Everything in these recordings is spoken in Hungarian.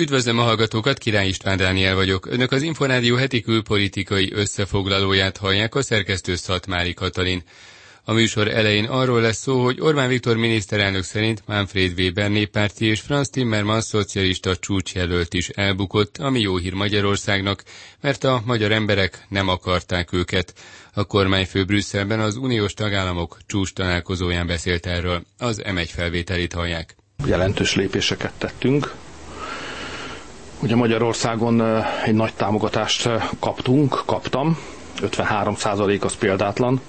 Üdvözlöm a hallgatókat, Király István Dániel vagyok. Önök az Inforádió heti külpolitikai összefoglalóját hallják, a szerkesztő Szatmári Katalin. A műsor elején arról lesz szó, hogy Orbán Viktor miniszterelnök szerint Manfred Weber néppárti és Franz Timmermans szocialista csúcsjelölt is elbukott, ami jó hír Magyarországnak, mert a magyar emberek nem akarták őket. A kormányfő Brüsszelben az uniós tagállamok csúcs találkozóján beszélt erről. Az M1 felvételét hallják. Jelentős lépéseket tettünk. Ugye Magyarországon egy nagy támogatást kaptam, 53% az példátlan.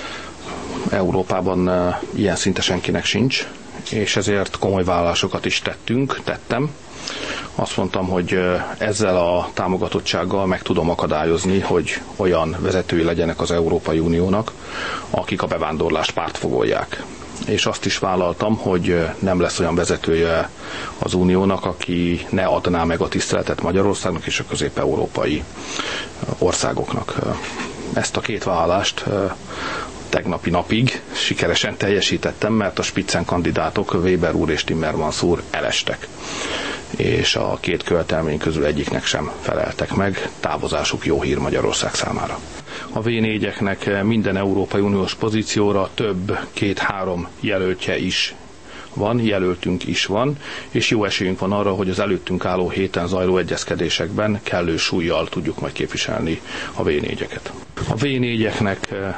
Európában ilyen szinte senkinek sincs, és ezért komoly vállalásokat is tettem. Azt mondtam, hogy ezzel a támogatottsággal meg tudom akadályozni, hogy olyan vezetői legyenek az Európai Uniónak, akik a bevándorlást pártfogolják. És azt is vállaltam, hogy nem lesz olyan vezetője az Uniónak, aki ne adná meg a tiszteletet Magyarországnak és a közép-európai országoknak. Ezt a két vállalást tegnapi napig sikeresen teljesítettem, mert a spitzenkandidátok Weber úr és Timmermans úr elestek. És a két követelmény közül egyiknek sem feleltek meg, távozásuk jó hír Magyarország számára. A V4-eknek minden Európai Uniós pozícióra több, 2-3 jelöltje is van, jelöltünk is van, és jó esélyünk van arra, hogy az előttünk álló héten zajló egyezkedésekben kellő súllyal tudjuk majd képviselni a V4-eket. A V4-eknek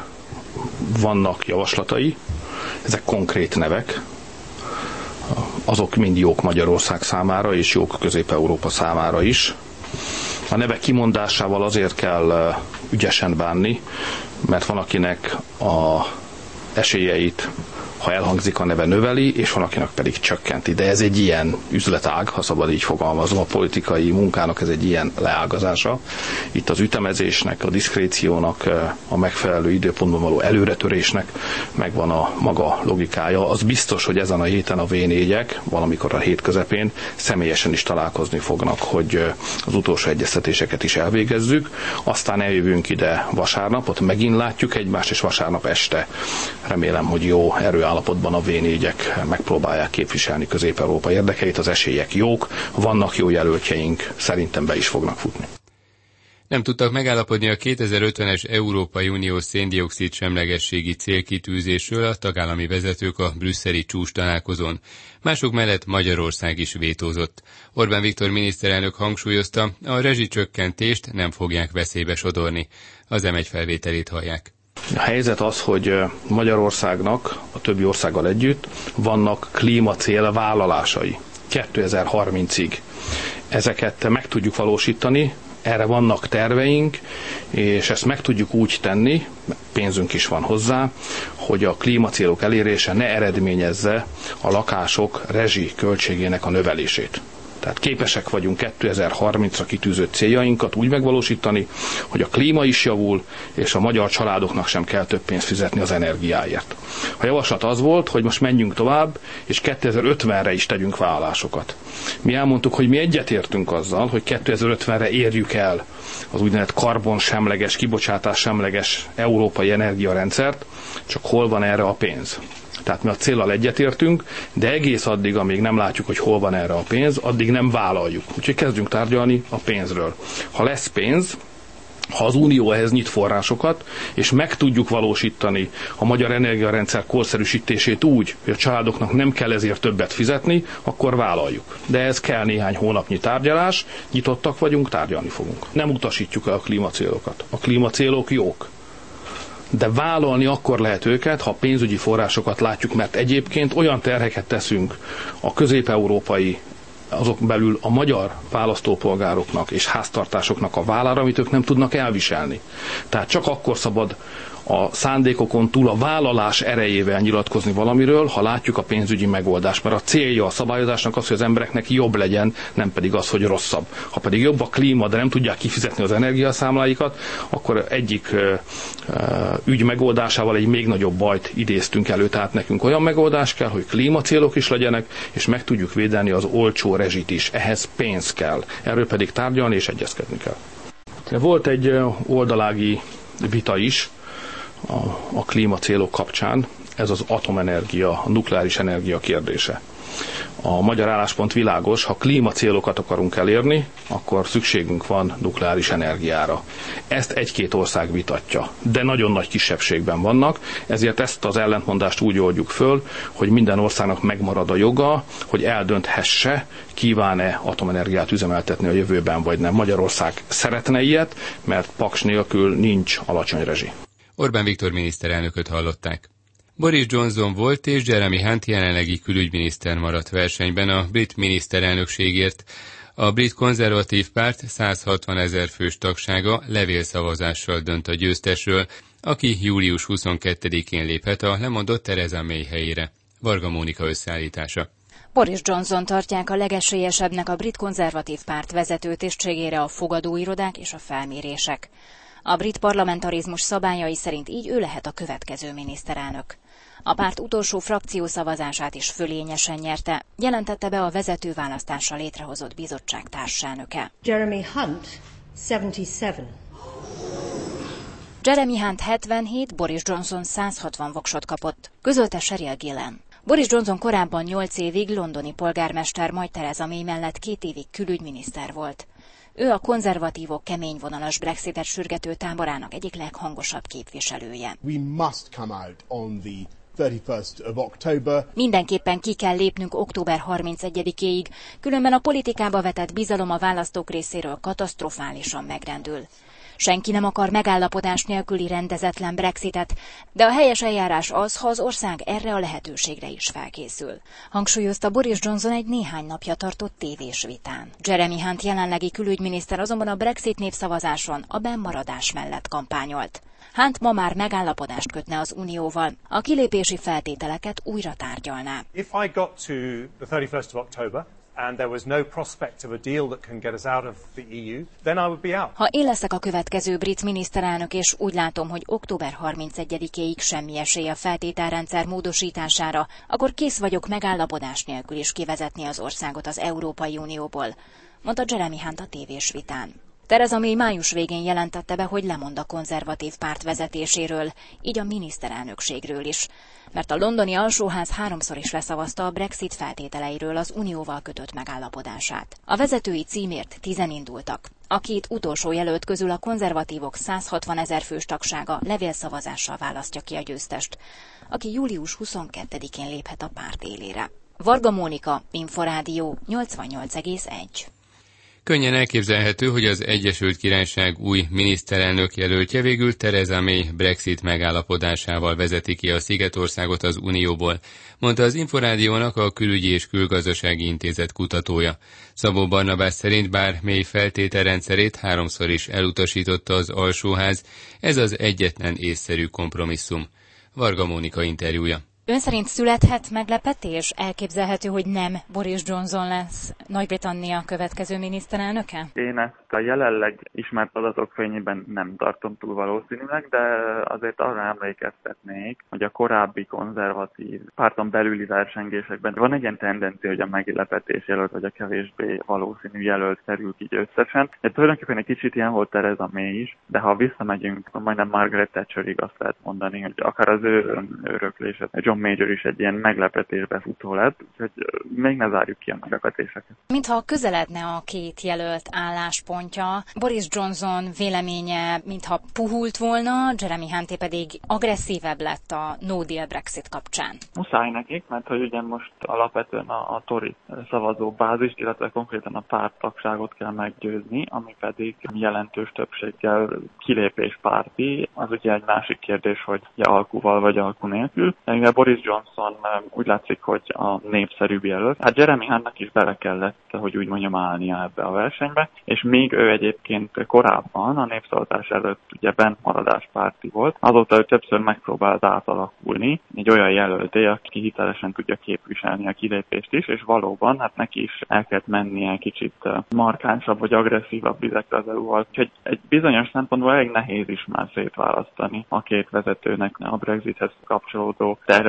vannak javaslatai, ezek konkrét nevek, azok mind jók Magyarország számára, és jók Közép-Európa számára is. A nevek kimondásával azért kell ügyesen bánni, mert van, akinek a esélyeit, ha elhangzik a neve, növeli, és van, akinek pedig csökkenti. De ez egy ilyen üzletág, ha szabad így fogalmazom, a politikai munkának ez egy ilyen leágazása. Itt az ütemezésnek, a diszkréciónak, a megfelelő időpontban való előretörésnek megvan a maga logikája. Az biztos, hogy ezen a héten a V4-ek, valamikor a hét közepén személyesen is találkozni fognak, hogy az utolsó egyeztetéseket is elvégezzük. Aztán eljövünk ide vasárnap, ott megint látjuk egymást, és vasárnap este remélem, hogy jó erőállapotban a V4-ek megpróbálják képviselni Közép-Európa érdekeit, az esélyek jók, vannak jó jelöltjeink, szerintem be is fognak futni. Nem tudtak megállapodni a 2050-es Európai Unió szén-dioxid semlegességi célkitűzésről a tagállami vezetők a brüsszeli csúcs találkozón. Mások mellett Magyarország is vétózott. Orbán Viktor miniszterelnök hangsúlyozta, a rezsicsökkentést nem fogják veszélybe sodorni. Az M1 felvételét hallják. A helyzet az, hogy Magyarországnak a többi országgal együtt vannak klímacél vállalásai 2030-ig. Ezeket meg tudjuk valósítani, erre vannak terveink, és ezt meg tudjuk úgy tenni, pénzünk is van hozzá, hogy a klímacélok elérése ne eredményezze a lakások rezsi költségének a növelését. Tehát képesek vagyunk 2030-ra kitűzött céljainkat úgy megvalósítani, hogy a klíma is javul, és a magyar családoknak sem kell több pénzt fizetni az energiáért. A javaslat az volt, hogy most menjünk tovább, és 2050-re is tegyünk vállalásokat. Mi elmondtuk, hogy mi egyetértünk azzal, hogy 2050-re érjük el az úgynevezett karbonsemleges, kibocsátássemleges európai energiarendszert, csak hol van erre a pénz? Tehát mi a céllal egyetértünk, de egész addig, amíg nem látjuk, hogy hol van erre a pénz, addig nem vállaljuk. Úgyhogy kezdjünk tárgyalni a pénzről. Ha lesz pénz, ha az Unió ehhez nyit forrásokat, és meg tudjuk valósítani a magyar energiarendszer korszerűsítését úgy, hogy a családoknak nem kell ezért többet fizetni, akkor vállaljuk. De ez kell néhány hónapnyi tárgyalás, nyitottak vagyunk, tárgyalni fogunk. Nem utasítjuk el a klímacélokat. A klímacélok jók. De vállalni akkor lehet őket, ha pénzügyi forrásokat látjuk, mert egyébként olyan terheket teszünk a közép-európai, azok belül a magyar választópolgároknak és háztartásoknak a vállára, amit ők nem tudnak elviselni. Tehát csak akkor szabad a szándékokon túl a vállalás erejével nyilatkozni valamiről, ha látjuk a pénzügyi megoldást. Mert a célja a szabályozásnak az, hogy az embereknek jobb legyen, nem pedig az, hogy rosszabb. Ha pedig jobb a klíma, de nem tudják kifizetni az energiaszámláikat, akkor egyik ügy megoldásával egy még nagyobb bajt idéztünk elő. Tehát nekünk olyan megoldás kell, hogy klímacélok is legyenek, és meg tudjuk védeni az olcsó rezsit is. Ehhez pénz kell. Erről pedig tárgyalni és egyezkedni kell. Volt egy oldalági vita is a klímacélok kapcsán, ez az atomenergia, a nukleáris energia kérdése. A magyar álláspont világos, ha klímacélokat akarunk elérni, akkor szükségünk van nukleáris energiára. Ezt egy-két ország vitatja, de nagyon nagy kisebbségben vannak, ezért ezt az ellentmondást úgy oldjuk föl, hogy minden országnak megmarad a joga, hogy eldönthesse, kíván-e atomenergiát üzemeltetni a jövőben, vagy nem. Magyarország szeretne ilyet, mert paks nélkül nincs alacsony rezsi. Orbán Viktor miniszterelnököt hallották. Boris Johnson volt és Jeremy Hunt jelenlegi külügyminiszter maradt versenyben a brit miniszterelnökségért. A brit konzervatív párt 160 000 fős tagsága levélszavazással dönt a győztesről, aki július 22-én léphet a lemondott Theresa May helyére. Varga Mónika összeállítása. Boris Johnson tartják a legesélyesebbnek a brit konzervatív párt vezető tisztségére a fogadóirodák és a felmérések. A brit parlamentarizmus szabályai szerint így ő lehet a következő miniszterelnök. A párt utolsó frakciószavazását is fölényesen nyerte, jelentette be a vezetőválasztással létrehozott bizottság társelnöke. Jeremy Hunt, 77. Jeremy Hunt 77, Boris Johnson 160 voksot kapott, közölte Cheryl Gillen. Boris Johnson korábban 8 évig londoni polgármester, majd Theresa May mellett 2 évig külügyminiszter volt. Ő a konzervatívok keményvonalas Brexitet sürgető táborának egyik leghangosabb képviselője. Mindenképpen ki kell lépnünk október 31-éig, különben a politikába vetett bizalom a választók részéről katasztrofálisan megrendül. Senki nem akar megállapodás nélküli rendezetlen Brexitet, de a helyes eljárás az, ha az ország erre a lehetőségre is felkészül. Hangsúlyozta Boris Johnson egy néhány napja tartott tévés vitán. Jeremy Hunt jelenlegi külügyminiszter azonban a Brexit népszavazáson a bennmaradás mellett kampányolt. Hunt ma már megállapodást kötne az Unióval, a kilépési feltételeket újra tárgyalná. And there was no prospect of a deal that can get us out of the EU, then I would be out. Ha én leszek a következő brit miniszterelnök, és úgy látom, hogy október 31-éig semmi esély a feltételrendszer módosítására, akkor kész vagyok megállapodás nélkül is kivezetni az országot az Európai Unióból, mondta Jeremy Hunt a tévés vitán. Theresa May május végén jelentette be, hogy lemond a konzervatív párt vezetéséről, így a miniszterelnökségről is, mert a londoni alsóház 3-szor is leszavazta a Brexit feltételeiről az Unióval kötött megállapodását. A vezetői címért 10 indultak. A 2 utolsó jelölt közül a konzervatívok 160 000 fős tagsága levélszavazással választja ki a győztest, aki július 22-én léphet a párt élére. Varga Mónika, Inforádió 88,1. Könnyen elképzelhető, hogy az Egyesült Királyság új miniszterelnök jelöltje végül Theresa May Brexit megállapodásával vezeti ki a Szigetországot az Unióból, mondta az Inforádiónak a Külügyi és Külgazdasági Intézet kutatója. Szabó Barnabás szerint bár May feltételrendszerét 3-szor is elutasította az alsóház, ez az egyetlen észszerű kompromisszum. Varga Mónika interjúja. Ön szerint születhet meglepetés? Elképzelhető, hogy nem Boris Johnson lesz Nagy-Britannia következő miniszterelnöke? Én ezt a jelenleg ismert adatok fényében nem tartom túl valószínűleg, de azért arra emlékeztetnék, hogy a korábbi konzervatív párton belüli versengésekben van egy ilyen tendencia, hogy a meglepetés jelölt, vagy a kevésbé valószínű jelölt kerül ki győztesen. De tulajdonképpen egy kicsit ilyen volt Theresa May is, de ha visszamegyünk, majdnem Margaret Thatcherig azt lehet mondani, hogy akár az ő öröklése, John Major is egy ilyen meglepetésbe futó lett, úgyhogy még ne zárjuk ki a meglepetéseket. Mintha közeledne a 2 jelölt álláspontja, Boris Johnson véleménye mintha puhult volna, Jeremy Hunté pedig agresszívebb lett a no deal Brexit kapcsán. Muszáj nekik, mert hogy ugye most alapvetően a Tory szavazóbázist, illetve konkrétan a párttagságot kell meggyőzni, ami pedig jelentős többséggel kilépéspárti. Az ugye egy másik kérdés, hogy alkuval vagy alku nélkül. De Boris Johnson úgy látszik, hogy a népszerűbb jelölt. Hát Jeremy Huntnak is bele kellett, hogy úgy mondjam, állnia ebbe a versenybe, és még ő egyébként korábban a népszavazás előtt ugye bennmaradáspárti volt. Azóta ő többször megpróbált átalakulni egy olyan jelölté, aki hitelesen tudja képviselni a kilépést is, és valóban hát neki is el kellett mennie kicsit markánsabb vagy agresszívabb vizekre az EU-val. Úgyhogy egy bizonyos szempontból elég nehéz is már szétválasztani a 2 vezetőnek a Brexithez kapcsolódó terveit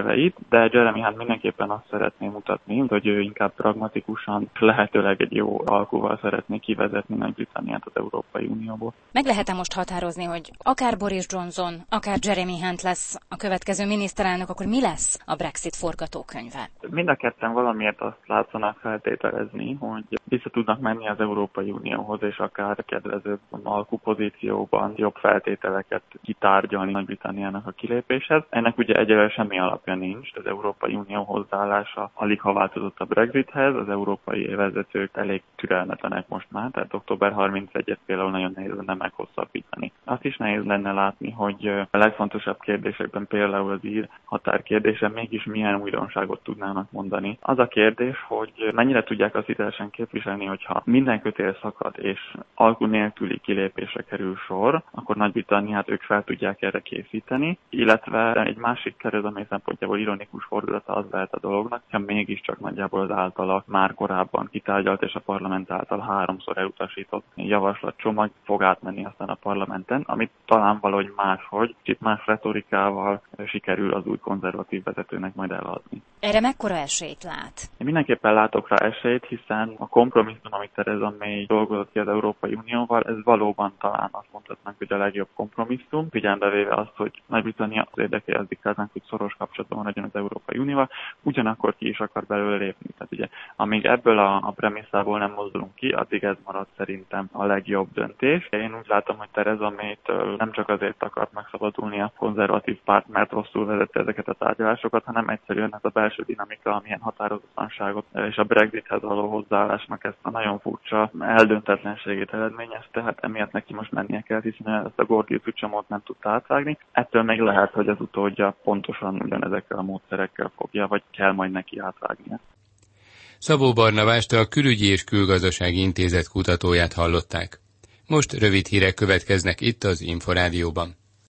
terveit, de Jeremy Hunt mindenképpen azt szeretné mutatni, hogy ő inkább pragmatikusan, lehetőleg egy jó alkuval szeretné kivezetni Nagy-Britanniát az Európai Unióból. Meg lehet-e most határozni, hogy akár Boris Johnson, akár Jeremy Hunt lesz a következő miniszterelnök, akkor mi lesz a Brexit forgatókönyve? Mind a ketten valamiért azt látszanak feltételezni, hogy vissza tudnak menni az Európai Unióhoz, és akár kedvezőbb alkupozícióban jobb feltételeket kitárgyalni Nagy-Britanniának a kilépéshez. Ennek ugye egyelőre semmi alapja nincs, az Európai Unió hozzáállása alig ha változott a Brexithez, az európai vezetők elég türelmetlenek most már, tehát október 31-et például nagyon nehéz lenne meghosszabbítani. Azt is nehéz lenne látni, hogy a legfontosabb kérdésekben, például az ír határkérdése mégis milyen újdonságot tudnának mondani. Az a kérdés, hogy mennyire tudják azt hitelesen képviselni, hogyha minden kötél szakad és alku nélküli kilépésre kerül sor, akkor Nagy-Britanniát ők fel tudják erre készíteni, illetve egy másik keredemény szempontjából ironikus fordulata az lehet a dolognak, ha mégiscsak nagyjából az általa már korábban kitárgyalt és a parlament által 3-szor elutasított javaslatcsomag fog átmenni aztán a parlamenten, amit talán valahogy máshogy, kicsit más retorikával sikerül az új konzervatív vezetőnek majd eladni. Erre mekkora esélyt lát? Én mindenképpen látok rá esélyt, hiszen a kompromisszum, amit Theresa May dolgozott ki az Európai Unióval, ez valóban talán azt mondhatnánk, hogy a legjobb kompromisszum, figyelembe véve azt, hogy Nagy-Britannia az érdekei az diktálnánk, hogy szoros kapcsolatban maradjon az Európai Unióval, ugyanakkor ki is akar belőle lépni. Tehát ugye, amíg ebből a premisszából nem mozdulunk ki, addig ez marad szerintem a legjobb döntés. Én úgy látom, hogy Theresa Maytől nem csak azért akart megszabadulni a konzervatív párt, mert rosszul vezette ezeket a tárgyalásokat, hanem egyszerűen ez a belső dinamika, amilyen határozatlanságot és a Brexithez való hozzáállásnak ezt a nagyon furcsa eldöntetlenségét eredményez, tehát emiatt neki most mennie kell, hiszen ezt a gordiuszi csomót nem tudta átvágni. Ettől még lehet, hogy az utódja pontosan ugyanezekkel a módszerekkel fogja, vagy kell majd neki átvágnia. Szabó Barnabást, a Külügyi és Külgazdasági Intézet kutatóját hallották. Most rövid hírek következnek itt az Inforádióban.